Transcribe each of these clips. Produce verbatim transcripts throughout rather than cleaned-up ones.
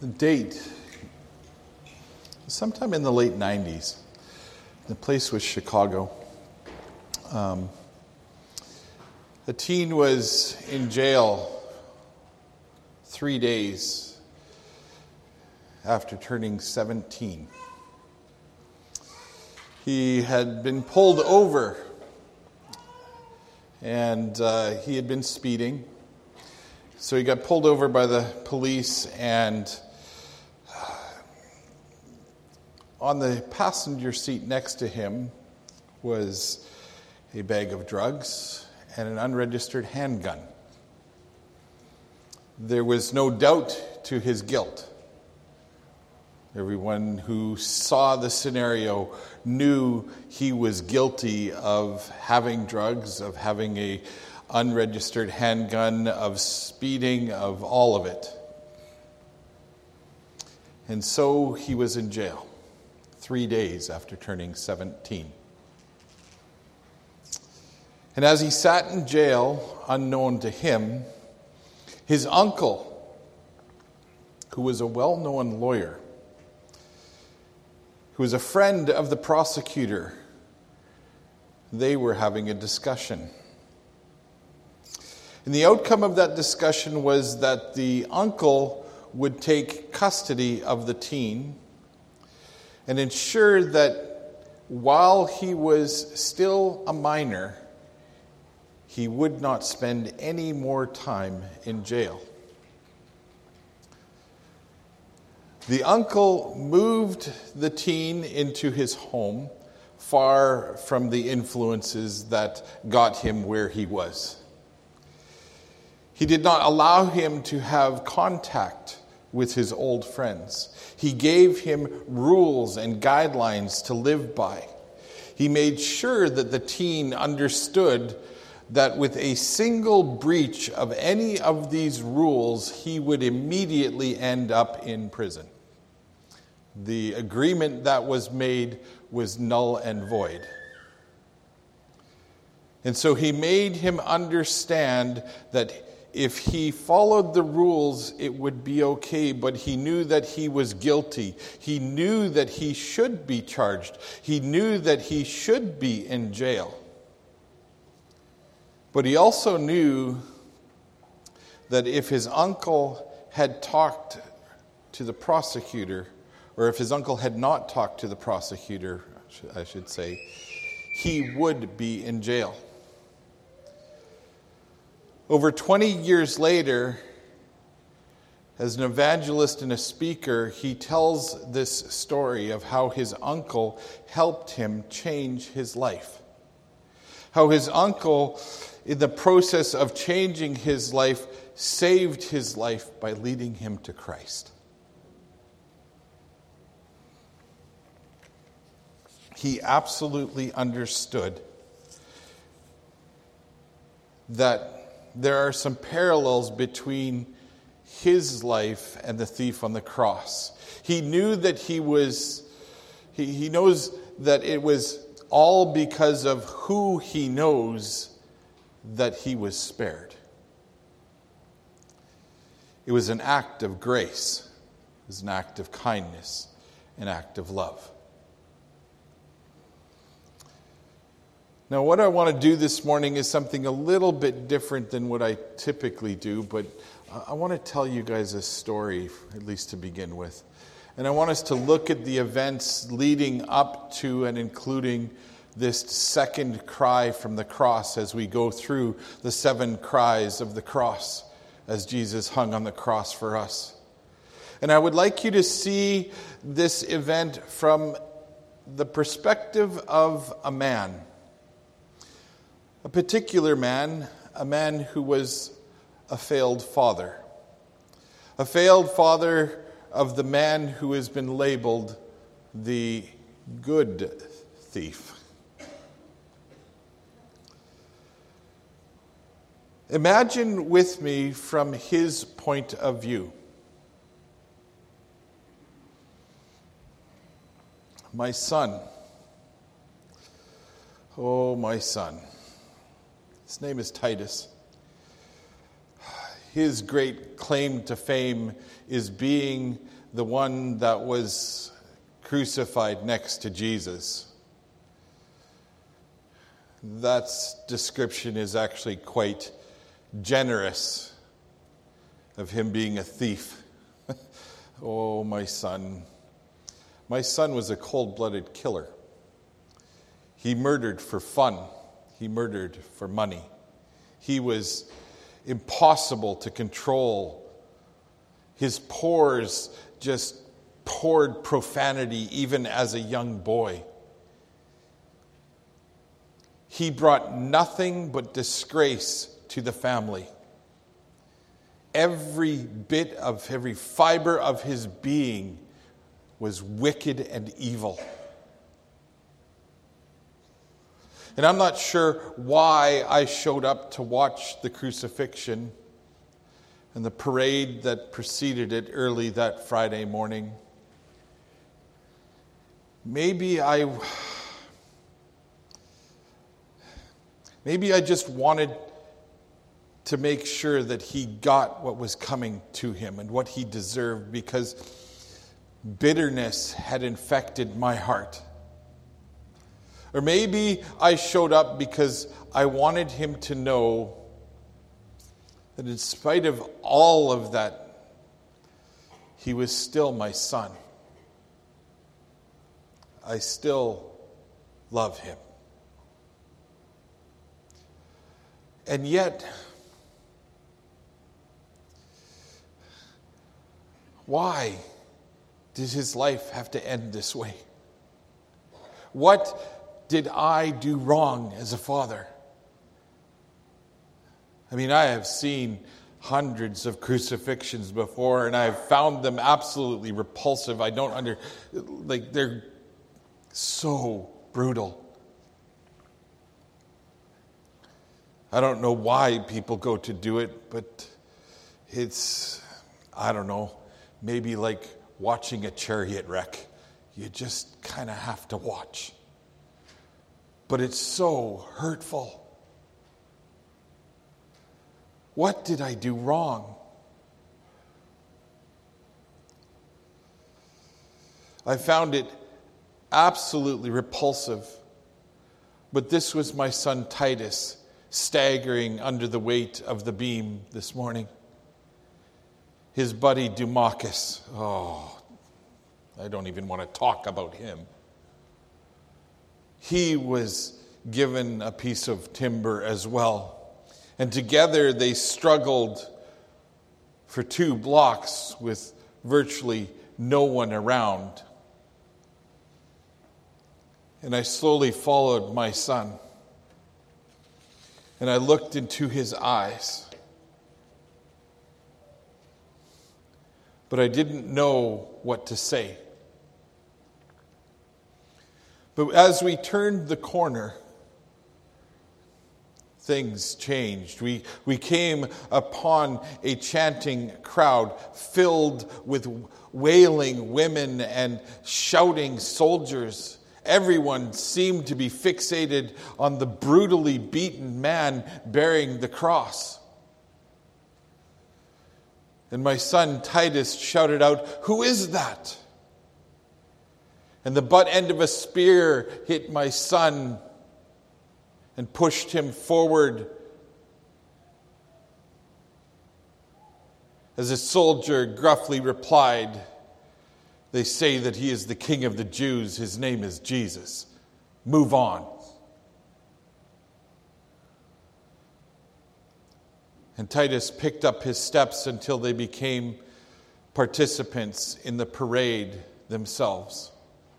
The date, sometime in the late nineties. The place was Chicago. Um, a teen was in jail three days after turning seventeen. He had been pulled over and uh, he had been speeding. So he got pulled over by the police, and on the passenger seat next to him was a bag of drugs and an unregistered handgun. There was no doubt to his guilt. Everyone who saw the scenario knew he was guilty of having drugs, of having a unregistered handgun, of speeding, of all of it. And so he was in jail three days after turning seventeen. And as he sat in jail, unknown to him, his uncle, who was a well-known lawyer, who was a friend of the prosecutor, they were having a discussion. And the outcome of that discussion was that the uncle would take custody of the teen and ensure that while he was still a minor, he would not spend any more time in jail. The uncle moved the teen into his home, far from the influences that got him where he was. He did not allow him to have contact with his old friends. He gave him rules and guidelines to live by. He made sure that the teen understood that with a single breach of any of these rules, he would immediately end up in prison. The agreement that was made was null and void. And so he made him understand that if he followed the rules, it would be okay, but he knew that he was guilty. He knew that he should be charged. He knew that he should be in jail. But he also knew that if his uncle had talked to the prosecutor, or if his uncle had not talked to the prosecutor, I should say, he would be in jail. Over twenty years later, as an evangelist and a speaker, he tells this story of how his uncle helped him change his life. How his uncle, in the process of changing his life, saved his life by leading him to Christ. He absolutely understood that there are some parallels between his life and the thief on the cross. He knew that he was, he, he knows that it was all because of who he knows that he was spared. It was an act of grace. It was an act of kindness, an act of love. Now, what I want to do this morning is something a little bit different than what I typically do, but I want to tell you guys a story, at least to begin with. And I want us to look at the events leading up to and including this second cry from the cross as we go through the seven cries of the cross as Jesus hung on the cross for us. And I would like you to see this event from the perspective of a man. A particular man, a man who was a failed father. A failed father of the man who has been labeled the good thief. Imagine with me from his point of view. My son. Oh, my son. His name is Titus. his great claim to fame is being the one that was crucified next to Jesus. That description is actually quite generous of him being a thief. Oh, my son. My son was a cold-blooded killer. He murdered for fun. He murdered for money. He was impossible to control. His pores just poured profanity even as a young boy. He brought nothing but disgrace to the family. Every bit of, every fiber of his being was wicked and evil. And I'm not sure why I showed up to watch the crucifixion and the parade that preceded it early that Friday morning. Maybe I... Maybe I just wanted to make sure that he got what was coming to him and what he deserved, because bitterness had infected my heart. Or maybe I showed up because I wanted him to know that in spite of all of that, he was still my son. I still love him. And yet, why did his life have to end this way? What did I do wrong as a father? I mean, I have seen hundreds of crucifixions before, and I've found them absolutely repulsive. I don't under, like, they're so brutal. I don't know why people go to do it, but it's, I don't know, maybe like watching a chariot wreck. You just kind of have to watch. But it's so hurtful. What did I do wrong? I found it absolutely repulsive. But this was my son Titus, staggering under the weight of the beam this morning. His buddy Dumachus, oh, I don't even want to talk about him. He was given a piece of timber as well. And together they struggled for two blocks with virtually no one around. And I slowly followed my son. And I looked into his eyes. But I didn't know what to say. But as we turned the corner, things changed. We, we came upon a chanting crowd filled with wailing women and shouting soldiers. Everyone seemed to be fixated on the brutally beaten man bearing the cross. And my son Titus shouted out, "Who is that?" And the butt end of a spear hit my son and pushed him forward. As a soldier gruffly replied, "They say that he is the King of the Jews. His name is Jesus. Move on." And Titus picked up his steps until they became participants in the parade themselves.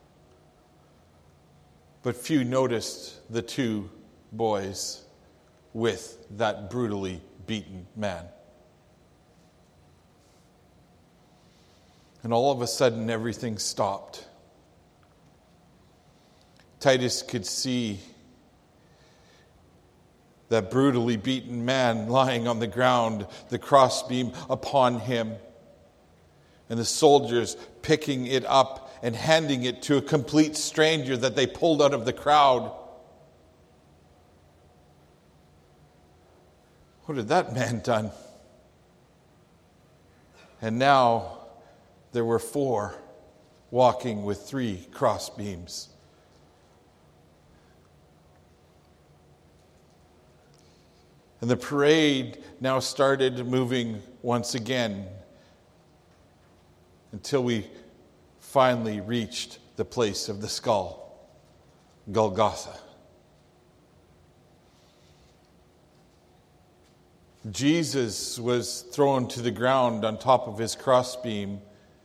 But few noticed the two boys with that brutally beaten man. And all of a sudden, everything stopped. Titus could see that brutally beaten man lying on the ground, the crossbeam upon him, and the soldiers picking it up and handing it to a complete stranger that they pulled out of the crowd. What had that man done? And now there were four walking with three crossbeams. And the parade now started moving once again until we finally reached the place of the skull, Golgotha. Jesus was thrown to the ground on top of his crossbeam.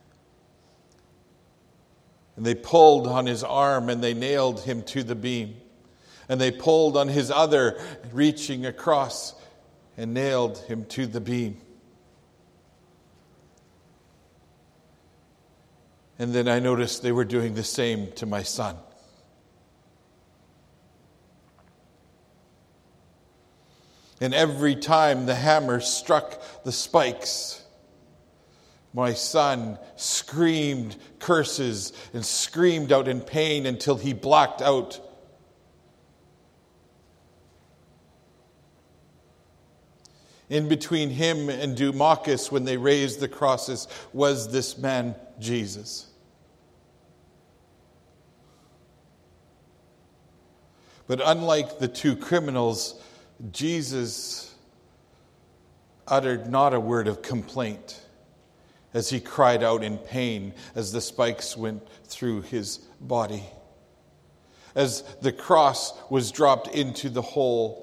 And they pulled on his arm and they nailed him to the beam. And they pulled on his other, reaching across, and nailed him to the beam. And then I noticed they were doing the same to my son. And every time the hammer struck the spikes, my son screamed curses and screamed out in pain until he blacked out. In between him and Dumachus, when they raised the crosses, was this man, Jesus. But unlike the two criminals, Jesus uttered not a word of complaint as he cried out in pain as the spikes went through his body. As the cross was dropped into the hole,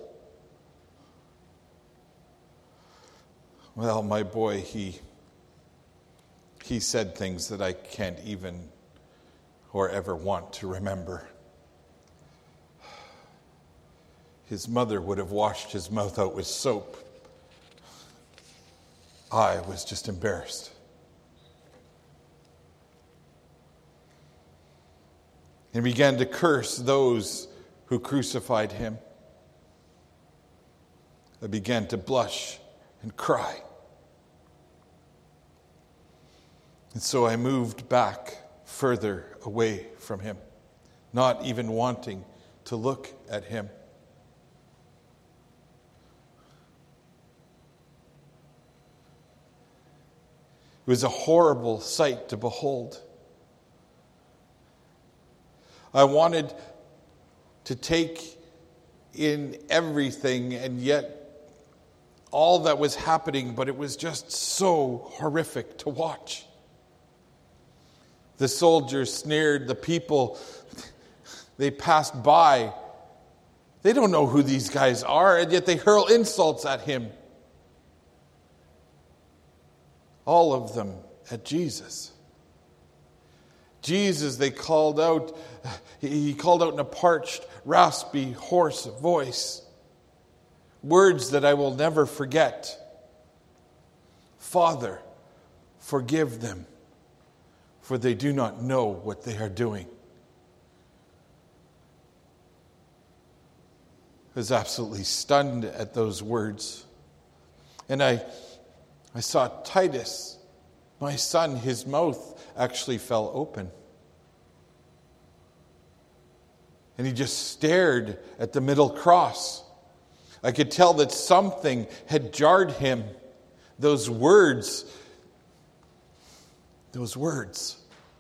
well, my boy, he he said things that I can't even or ever want to remember. His mother would have washed his mouth out with soap. I was just embarrassed. And began to curse those who crucified him. I began to blush and cry. And so I moved back further away from him, not even wanting to look at him. It was a horrible sight to behold. I wanted to take in everything, and yet all that was happening, but it was just so horrific to watch. The soldiers sneered, the people, they passed by. They don't know who these guys are, and yet they hurl insults at him. All of them at Jesus. Jesus, they called out, he called out in a parched, raspy, hoarse voice. Words that I will never forget. Father, forgive them, for they do not know what they are doing. I was absolutely stunned at those words. And I I saw Titus, my son, his mouth actually fell open. And he just stared at the middle cross. I could tell that something had jarred him. Those words, those words.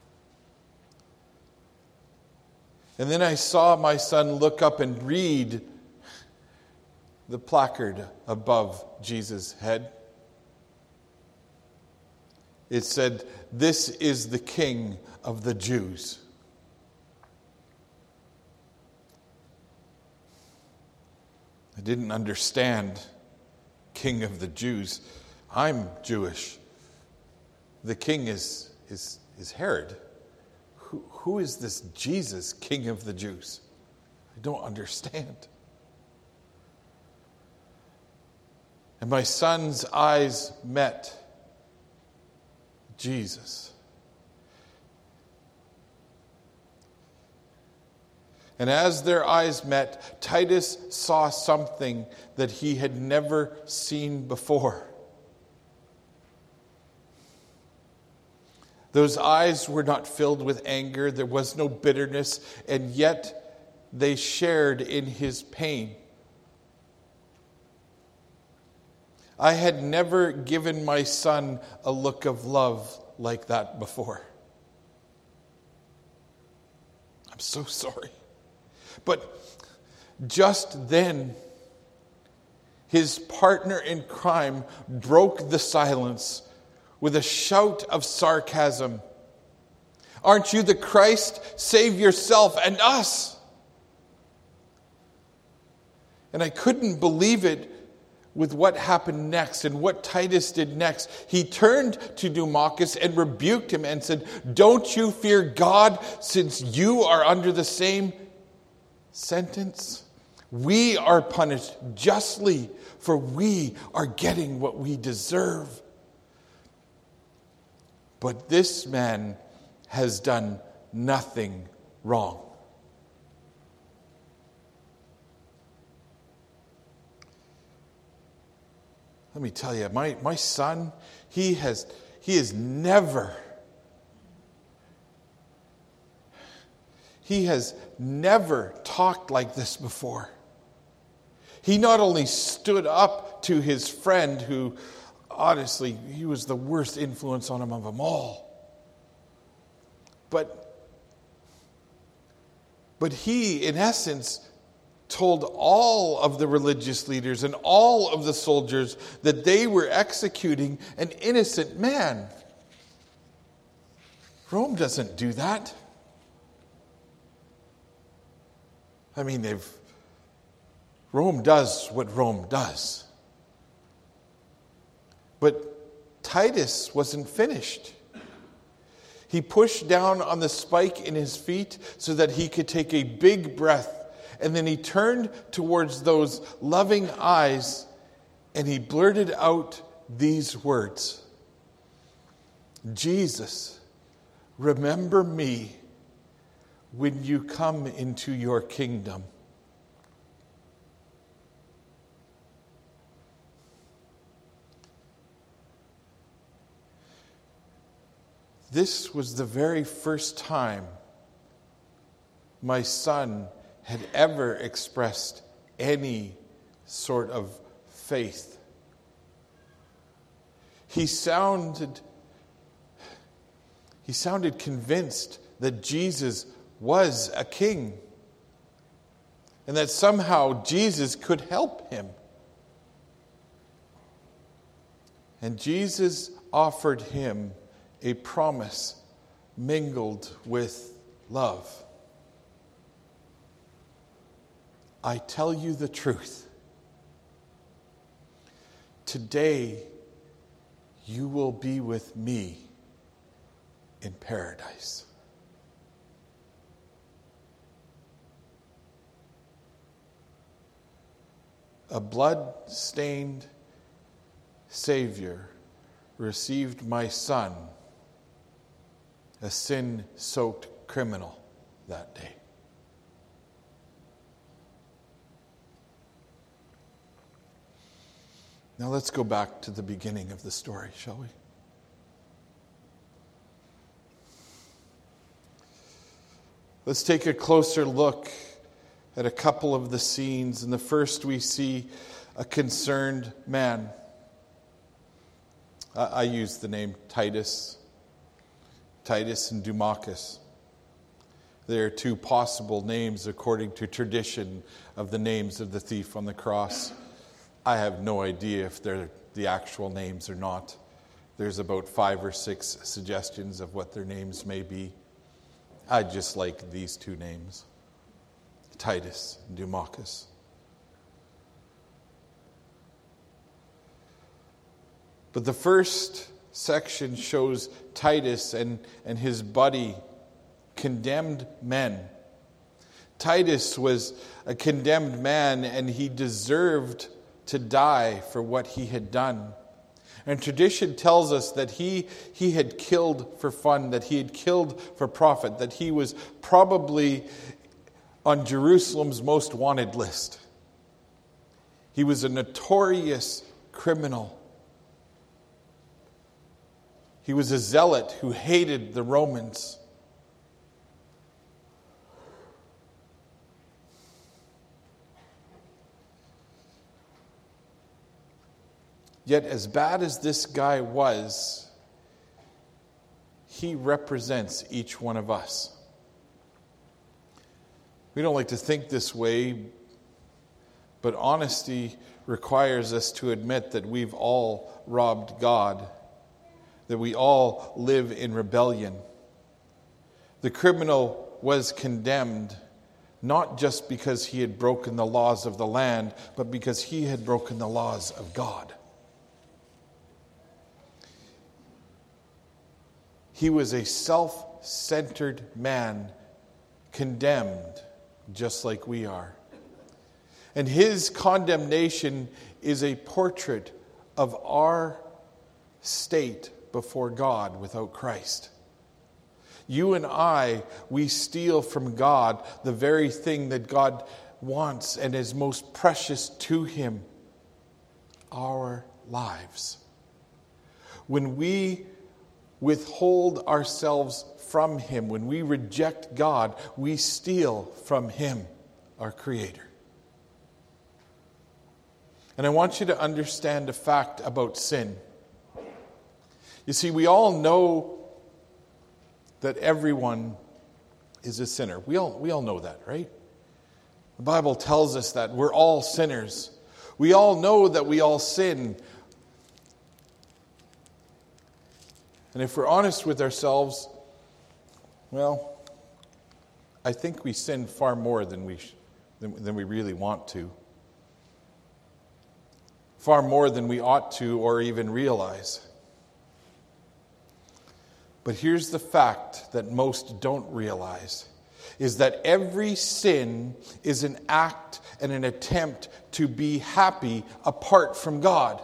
And then I saw my son look up and read the placard above Jesus' head. It said, "This is the King of the Jews." I didn't understand King of the Jews. I'm Jewish. The king is, is, is Herod. Who, who is this Jesus, King of the Jews? I don't understand. And my son's eyes met Jesus. And as their eyes met, Titus saw something that he had never seen before. Those eyes were not filled with anger. There was no bitterness, and yet they shared in his pain. I had never given my son a look of love like that before. I'm so sorry. But just then, his partner in crime broke the silence with a shout of sarcasm. Aren't you the Christ? Save yourself and us. And I couldn't believe it with what happened next and what Titus did next. He turned to Dumachus and rebuked him and said, don't you fear God, since you are under the same sentence? We are punished justly, for we are getting what we deserve. But this man has done nothing wrong. Let me tell you, my, my son, he has he has never, he has never talked like this before. He not only stood up to his friend who, honestly, he was the worst influence on him of them all. But, but he, in essence, told all of the religious leaders and all of the soldiers that they were executing an innocent man. Rome doesn't do that. I mean, they've Rome does what Rome does. But Titus wasn't finished. He pushed down on the spike in his feet so that he could take a big breath. And then he turned towards those loving eyes and he blurted out these words. Jesus, remember me when you come into your kingdom. This was the very first time my son had ever expressed any sort of faith. He sounded, he sounded convinced that Jesus was a king and that somehow Jesus could help him. And Jesus offered him a promise mingled with love. I tell you the truth. Today, you will be with me in paradise. A blood-stained Savior received my son, a sin-soaked criminal, that day. Now let's go back to the beginning of the story, shall we? Let's take a closer look at a couple of the scenes. In the first, we see a concerned man. I, I use the name Titus. Titus and Dumachus. There are two possible names according to tradition of the names of the thief on the cross. I have no idea if they're the actual names or not. There's about five or six suggestions of what their names may be. I just like these two names, Titus and Dumachus. But the first section shows Titus and, and his buddy, condemned men. Titus was a condemned man, and he deserved to die for what he had done. And tradition tells us that he, he had killed for fun, that he had killed for profit, that he was probably on Jerusalem's most wanted list. He was a notorious criminal. He was a zealot who hated the Romans. Yet as bad as this guy was, he represents each one of us. We don't like to think this way, but honesty requires us to admit that we've all robbed God, that we all live in rebellion. The criminal was condemned not just because he had broken the laws of the land, but because he had broken the laws of God. He was a self-centered man, condemned just like we are. And his condemnation is a portrait of our state before God without Christ. You and I, we steal from God the very thing that God wants and is most precious to him, our lives. When we withhold ourselves from him, when we reject God, we steal from him, our Creator. And I want you to understand a fact about sin. You see, we all know that everyone is a sinner. We all, we all know that, right? The Bible tells us that we're all sinners. We all know that we all sin. And if we're honest with ourselves, well, I think we sin far more than we, than, than we really want to. Far more than we ought to or even realize. But here's the fact that most don't realize, is that every sin is an act and an attempt to be happy apart from God.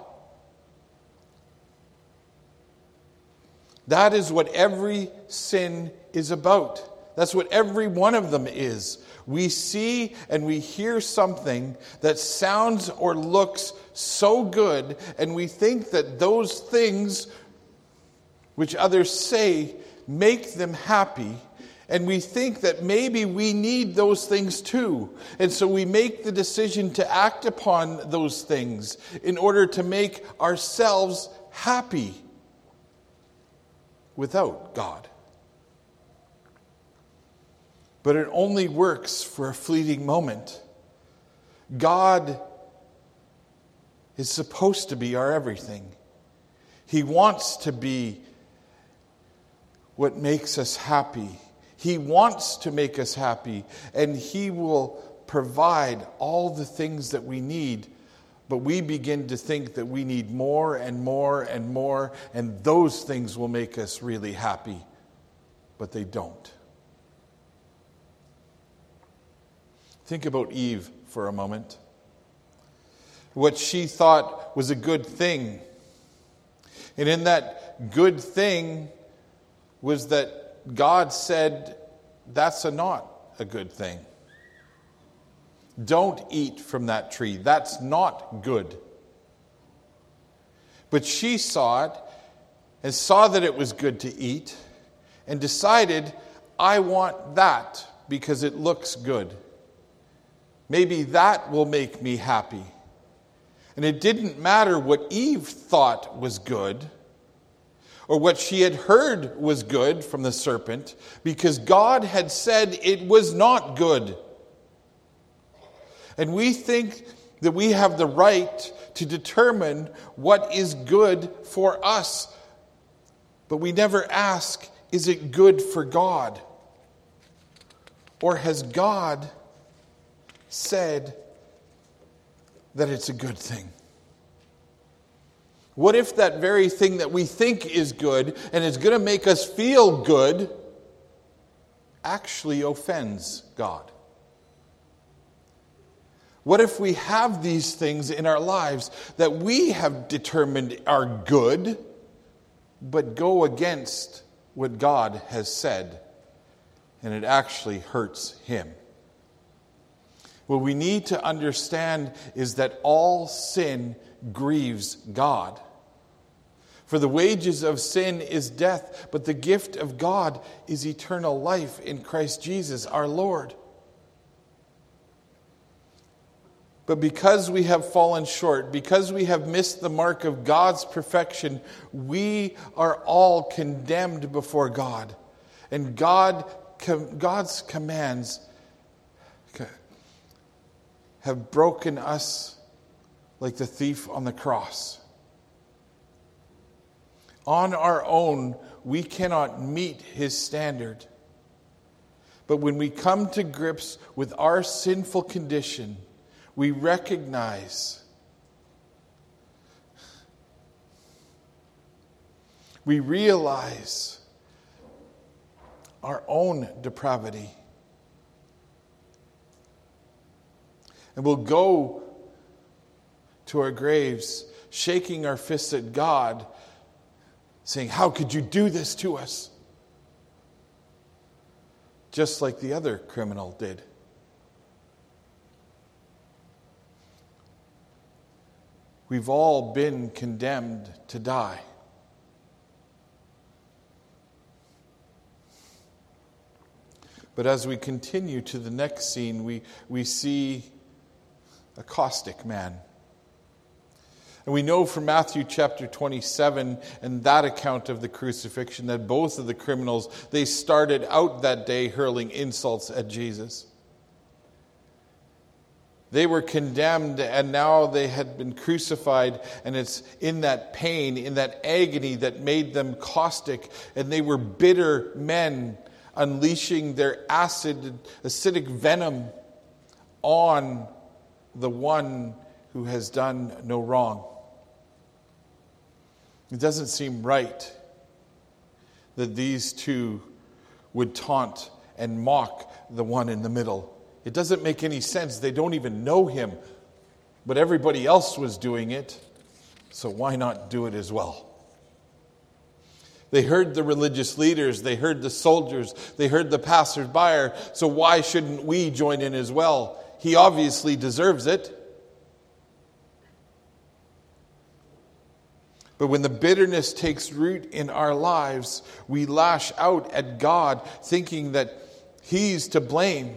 That is what every sin is about. That's what every one of them is. We see and we hear something that sounds or looks so good, and we think that those things which others say make them happy, and we think that maybe we need those things too. And so we make the decision to act upon those things in order to make ourselves happy without God. But it only works for a fleeting moment. God is supposed to be our everything. He wants to be what makes us happy. He wants to make us happy, and He will provide all the things that we need. But we begin to think that we need more and more and more, and those things will make us really happy. But they don't. Think about Eve for a moment. What she thought was a good thing. And in that good thing was that God said, that's a not a good thing. Don't eat from that tree. That's not good. But she saw it and saw that it was good to eat and decided, I want that because it looks good. Maybe that will make me happy. And it didn't matter what Eve thought was good or what she had heard was good from the serpent, because God had said it was not good. And we think that we have the right to determine what is good for us. But we never ask, is it good for God? Or has God said that it's a good thing? What if that very thing that we think is good and is going to make us feel good actually offends God? What if we have these things in our lives that we have determined are good, but go against what God has said, and it actually hurts Him? What we need to understand is that all sin grieves God. For the wages of sin is death, but the gift of God is eternal life in Christ Jesus our Lord. But because we have fallen short, because we have missed the mark of God's perfection, we are all condemned before God. And God, God's commands have broken us like the thief on the cross. On our own, we cannot meet his standard. But when we come to grips with our sinful condition, we recognize, we realize our own depravity. And we'll go to our graves shaking our fists at God, saying, "How could you do this to us?" Just like the other criminal did. We've all been condemned to die. But as we continue to the next scene, we, we see a caustic man. And we know from Matthew chapter twenty-seven and that account of the crucifixion that both of the criminals, they started out that day hurling insults at Jesus. They were condemned, and now they had been crucified, and it's in that pain, in that agony that made them caustic, and they were bitter men unleashing their acid, acidic venom on the one who has done no wrong. It doesn't seem right that these two would taunt and mock the one in the middle. It doesn't make any sense. They don't even know him. But everybody else was doing it, so why not do it as well? They heard the religious leaders, they heard the soldiers, they heard the passersby, so why shouldn't we join in as well? He obviously deserves it. But when the bitterness takes root in our lives, we lash out at God, thinking that he's to blame.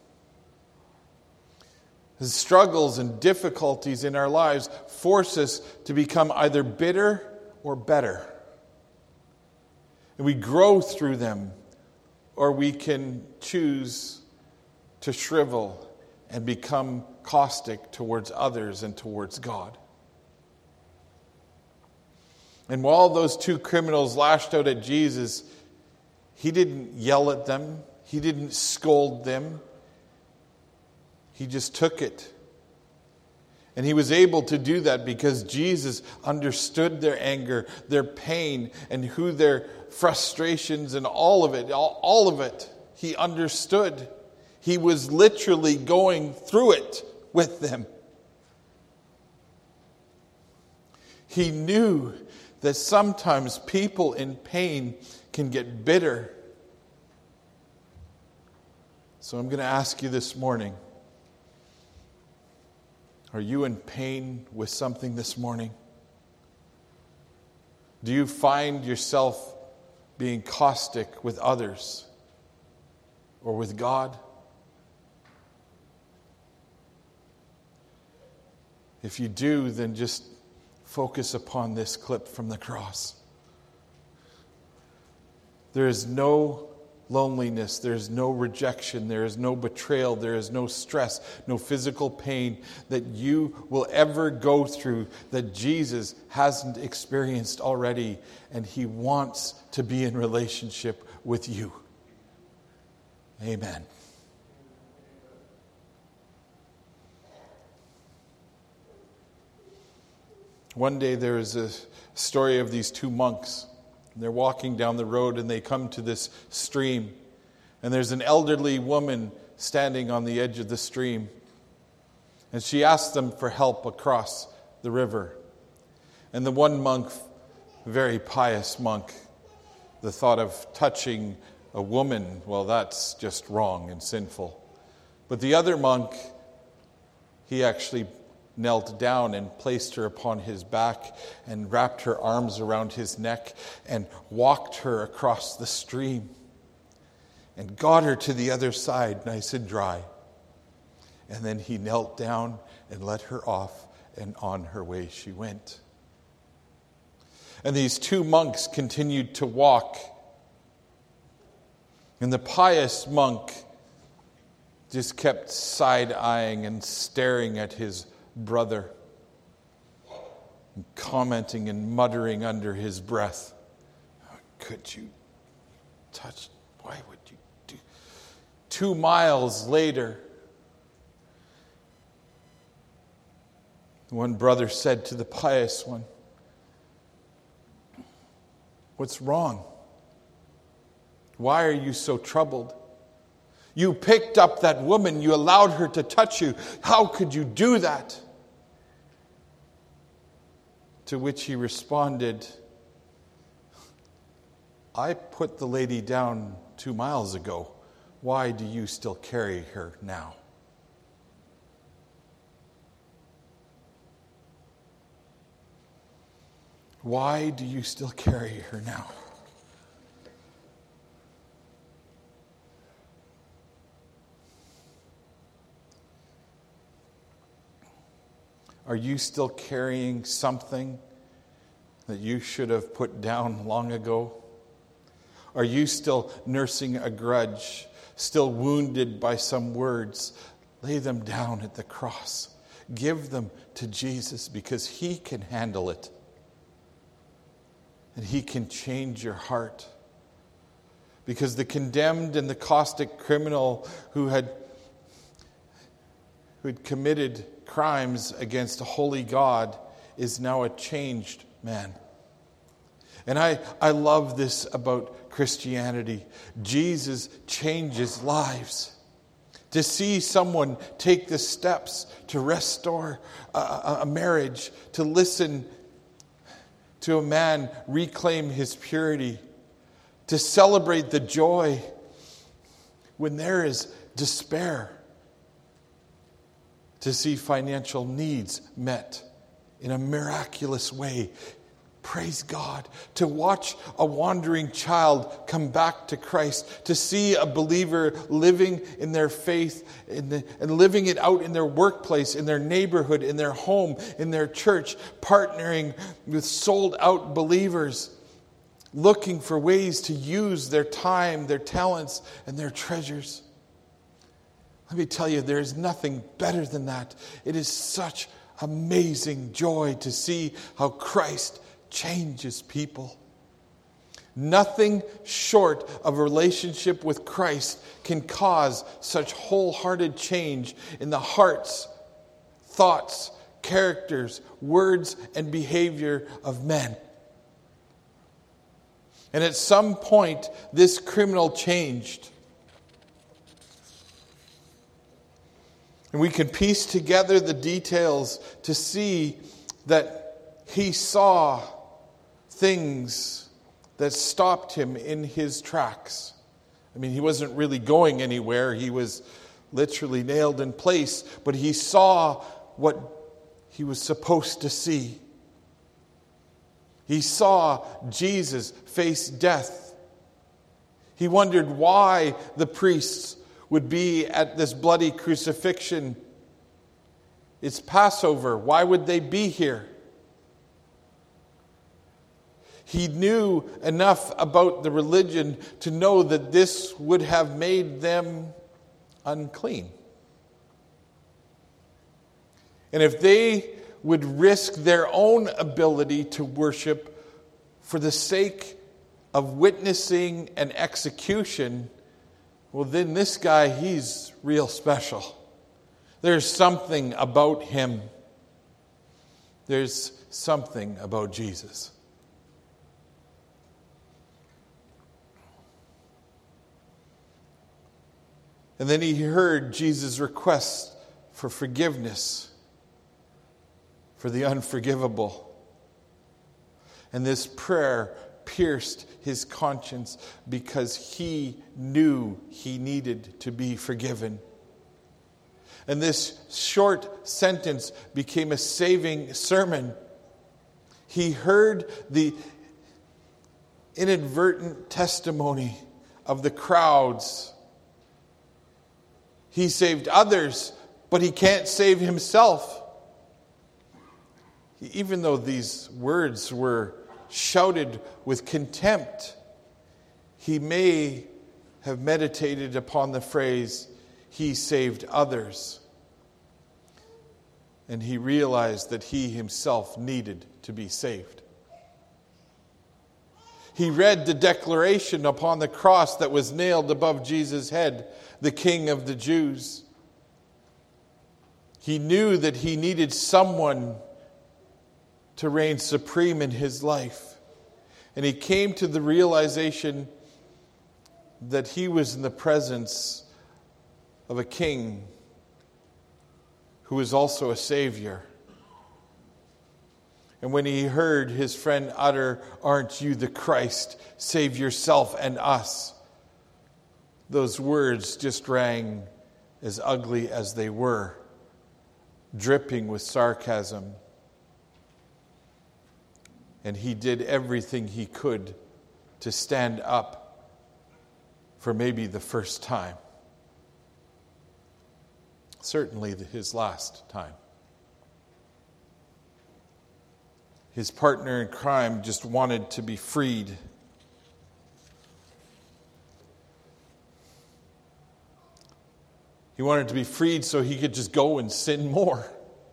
The struggles and difficulties in our lives force us to become either bitter or better. And we grow through them, or we can choose to shrivel and become caustic towards others and towards God. And while those two criminals lashed out at Jesus, he didn't yell at them. He didn't scold them. He just took it. And he was able to do that because Jesus understood their anger, their pain, and who their frustrations and all of it, all, all of it, he understood. He was literally going through it with them. He knew that sometimes people in pain can get bitter. So I'm going to ask you this morning, are you in pain with something this morning? Do you find yourself being caustic with others or with God? If you do, then just focus upon this clip from the cross. There is no loneliness, there is no rejection, there is no betrayal, there is no stress, no physical pain that you will ever go through that Jesus hasn't experienced already, and he wants to be in relationship with you. Amen. One day there is a story of these two monks. They're walking down the road and they come to this stream. And there's an elderly woman standing on the edge of the stream. And she asks them for help across the river. And the one monk, very pious monk, the thought of touching a woman, well, that's just wrong and sinful. But the other monk, he actually knelt down and placed her upon his back and wrapped her arms around his neck and walked her across the stream and got her to the other side nice and dry. And then he knelt down and let her off, and on her way she went. And these two monks continued to walk. And the pious monk just kept side-eyeing and staring at his brother, and commenting and muttering under his breath, "How could you touch? Why would you do?" Two miles later, one brother said to the pious one, "What's wrong? Why are you so troubled? You picked up that woman. You allowed her to touch you. How could you do that?" To which he responded, "I put the lady down two miles ago. Why do you still carry her now?" Why do you still carry her now? Are you still carrying something that you should have put down long ago? Are you still nursing a grudge, still wounded by some words? Lay them down at the cross. Give them to Jesus, because he can handle it. And he can change your heart. Because the condemned and the caustic criminal who had, who had committed crimes against a holy God is now a changed man. And I, I love this about Christianity. Jesus changes lives. To see someone take the steps to restore a, a, a marriage, to listen to a man reclaim his purity, to celebrate the joy when there is despair, to see financial needs met in a miraculous way. Praise God. To watch a wandering child come back to Christ. To see a believer living in their faith in the, and living it out in their workplace, in their neighborhood, in their home, in their church, partnering with sold out believers, looking for ways to use their time, their talents, and their treasures. Let me tell you, there is nothing better than that. It is such amazing joy to see how Christ changes people. Nothing short of a relationship with Christ can cause such wholehearted change in the hearts, thoughts, characters, words, and behavior of men. And at some point, this criminal changed. And we can piece together the details to see that he saw things that stopped him in his tracks. I mean, he wasn't really going anywhere. He was literally nailed in place. But he saw what he was supposed to see. He saw Jesus face death. He wondered why the priests would be at this bloody crucifixion. It's Passover. Why would they be here? He knew enough about the religion to know that this would have made them unclean. And if they would risk their own ability to worship for the sake of witnessing an execution, well, then this guy, he's real special. There's something about him. There's something about Jesus. And then he heard Jesus' request for forgiveness for the unforgivable. And this prayer pierced his conscience because he knew he needed to be forgiven. And this short sentence became a saving sermon. He heard the inadvertent testimony of the crowds. He saved others, but he can't save himself. Even though these words were shouted with contempt, he may have meditated upon the phrase, "He saved others." And he realized that he himself needed to be saved. He read the declaration upon the cross that was nailed above Jesus' head, "The King of the Jews." He knew that he needed someone to reign supreme in his life. And he came to the realization that he was in the presence of a king who is also a savior. And when he heard his friend utter, "Aren't you the Christ? Save yourself and us," those words just rang, as ugly as they were, dripping with sarcasm. And he did everything he could to stand up for maybe the first time. Certainly his last time. His partner in crime just wanted to be freed. He wanted to be freed so he could just go and sin more.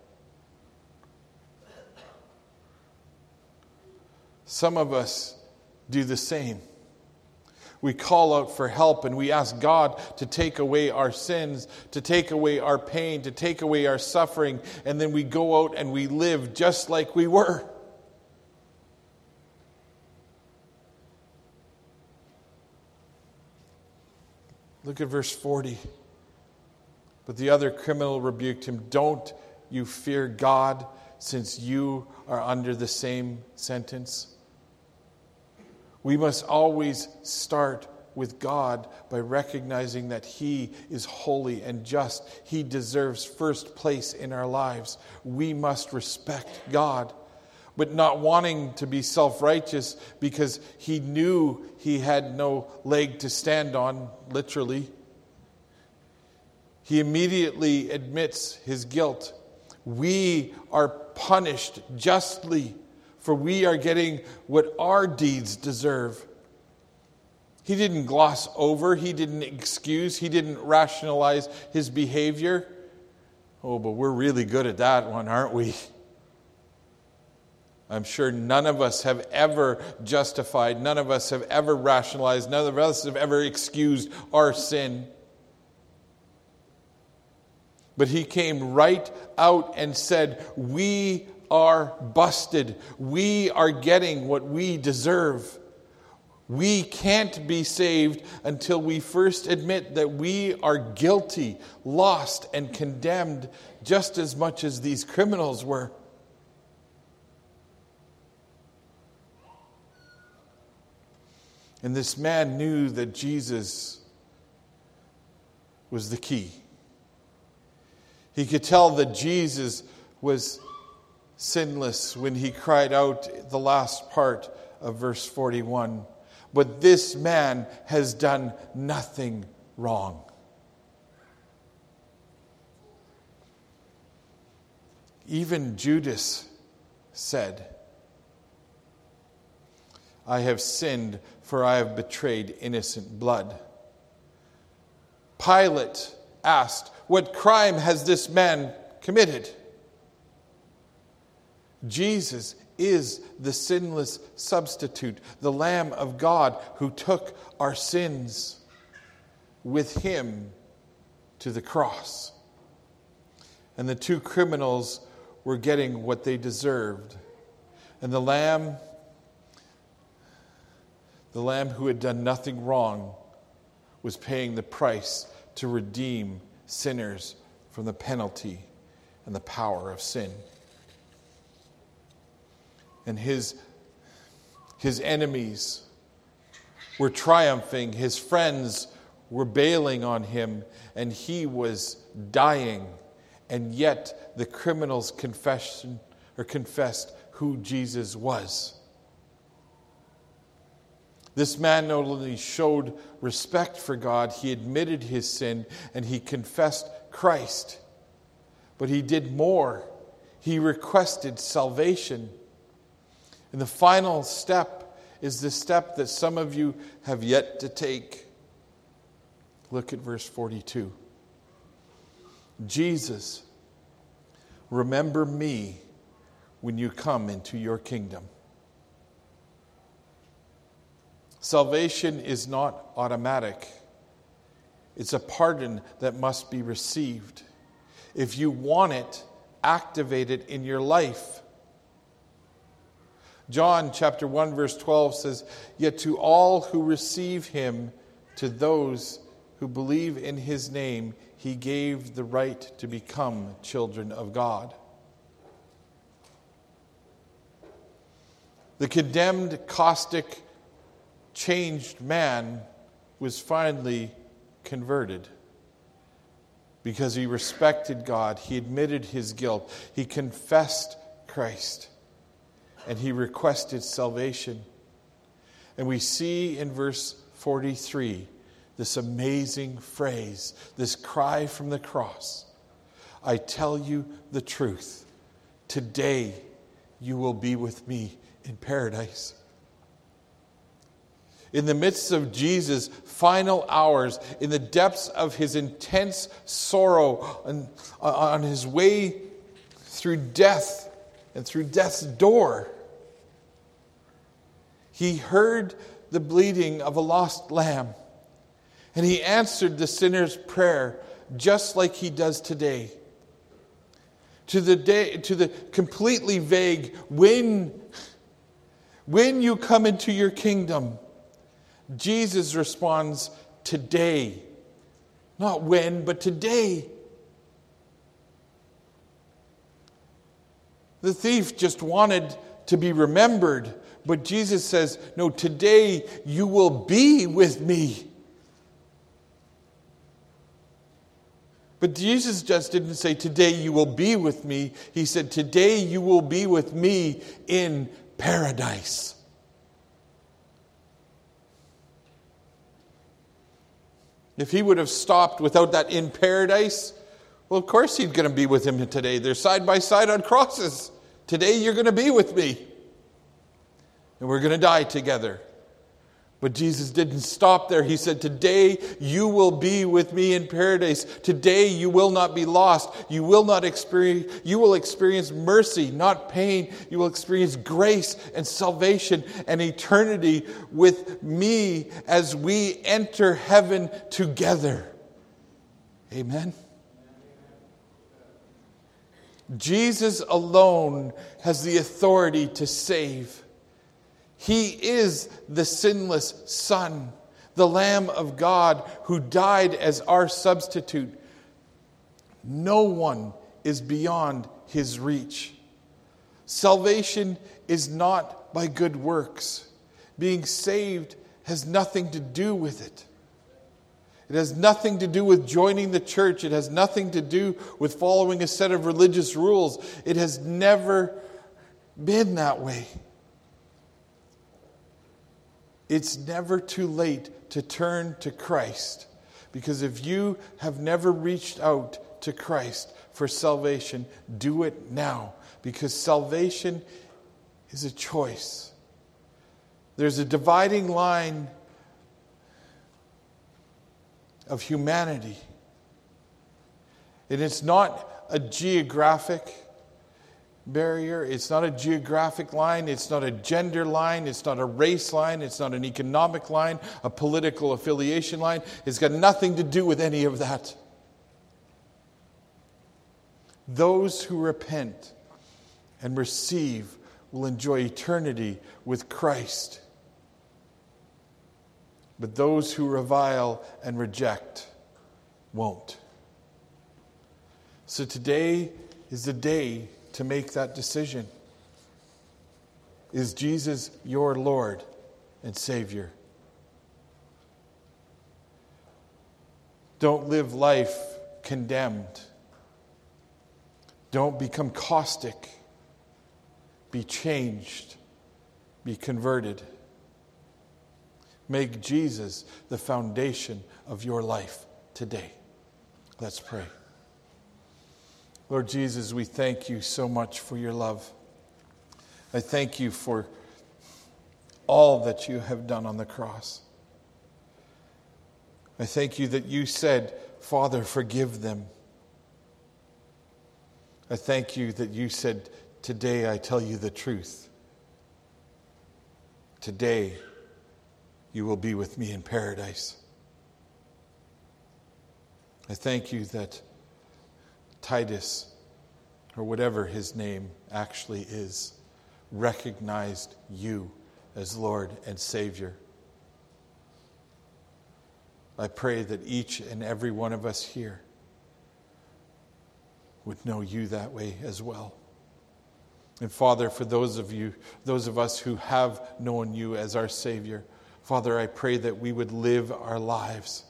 Some of us do the same. We call out for help and we ask God to take away our sins, to take away our pain, to take away our suffering, and then we go out and we live just like we were. Look at verse forty. But the other criminal rebuked him, "Don't you fear God, since you are under the same sentence?" We must always start with God by recognizing that He is holy and just. He deserves first place in our lives. We must respect God, but not wanting to be self-righteous because he knew he had no leg to stand on, literally. He immediately admits his guilt. We are punished justly, for we are getting what our deeds deserve. He didn't gloss over, he didn't excuse, he didn't rationalize his behavior. Oh, but we're really good at that one, aren't we? I'm sure none of us have ever justified, none of us have ever rationalized, none of us have ever excused our sin. But he came right out and said, we are busted. We are getting what we deserve. We can't be saved until we first admit that we are guilty, lost, and condemned just as much as these criminals were. And this man knew that Jesus was the key. He could tell that Jesus was sinless when he cried out the last part of verse forty-one. But this man has done nothing wrong. Even Judas said, I have sinned, for I have betrayed innocent blood. Pilate asked, what crime has this man committed? Jesus is the sinless substitute, the Lamb of God who took our sins with him to the cross. And the two criminals were getting what they deserved. And the Lamb, the Lamb who had done nothing wrong, was paying the price to redeem sinners from the penalty and the power of sin. And his, his enemies were triumphing. His friends were bailing on him. And he was dying. And yet the criminals confession, or confessed who Jesus was. This man not only showed respect for God, he admitted his sin and he confessed Christ. But he did more. He requested salvation. And the final step is the step that some of you have yet to take. Look at verse forty-two. Jesus, remember me when you come into your kingdom. Salvation is not automatic. It's a pardon that must be received. If you want it, activate it in your life. John chapter one verse twelve says, "Yet to all who receive him, to those who believe in his name, he gave the right to become children of God." The condemned, caustic, changed man was finally converted because he respected God. He admitted his guilt. He confessed Christ. And he requested salvation. And we see in verse forty-three this amazing phrase, this cry from the cross. "I tell you the truth. Today you will be with me in paradise." In the midst of Jesus' final hours, in the depths of his intense sorrow, on, on his way through death and through death's door, he heard the bleating of a lost lamb, and he answered the sinner's prayer just like he does today. To the day, to the completely vague, when, when you come into your kingdom, Jesus responds, today. Not when, but today. The thief just wanted to be remembered, but Jesus says, no, today you will be with me. But Jesus just didn't say, today you will be with me. He said, today you will be with me in paradise. If he would have stopped without that in paradise, well, of course he's going to be with him today. They're side by side on crosses. Today you're going to be with me. And we're going to die together. But Jesus didn't stop there. He said, today you will be with me in paradise. Today you will not be lost. You will not experience, you will experience mercy, not pain. You will experience grace and salvation and eternity with me as we enter heaven together. Amen. Jesus alone has the authority to save. He is the sinless Son, the Lamb of God who died as our substitute. No one is beyond his reach. Salvation is not by good works. Being saved has nothing to do with it. It has nothing to do with joining the church. It has nothing to do with following a set of religious rules. It has never been that way. It's never too late to turn to Christ. Because if you have never reached out to Christ for salvation, do it now. Because salvation is a choice. There's a dividing line of humanity. And it's not a geographic barrier. It's not a geographic line. It's not a gender line. It's not a race line. It's not an economic line, a political affiliation line. It's got nothing to do with any of that. Those who repent and receive will enjoy eternity with Christ. But those who revile and reject won't. So today is the day to make that decision. Is Jesus your Lord and Savior? Don't live life condemned. Don't become caustic. Be changed. Be converted. Make Jesus the foundation of your life today. Let's pray. Lord Jesus, we thank you so much for your love. I thank you for all that you have done on the cross. I thank you that you said, Father, forgive them. I thank you that you said, today I tell you the truth. Today you will be with me in paradise. I thank you that Titus, or whatever his name actually is, recognized you as Lord and Savior. I pray that each and every one of us here would know you that way as well. And Father, for those of you, those of us who have known you as our Savior, Father, I pray that we would live our lives.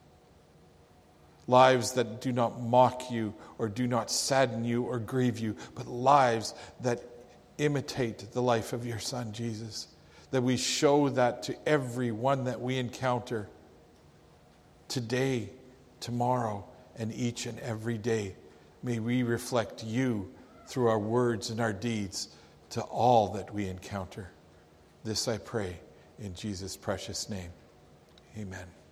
Lives that do not mock you or do not sadden you or grieve you, but lives that imitate the life of your Son, Jesus. That we show that to everyone that we encounter today, tomorrow, and each and every day. May we reflect you through our words and our deeds to all that we encounter. This I pray in Jesus' precious name. Amen.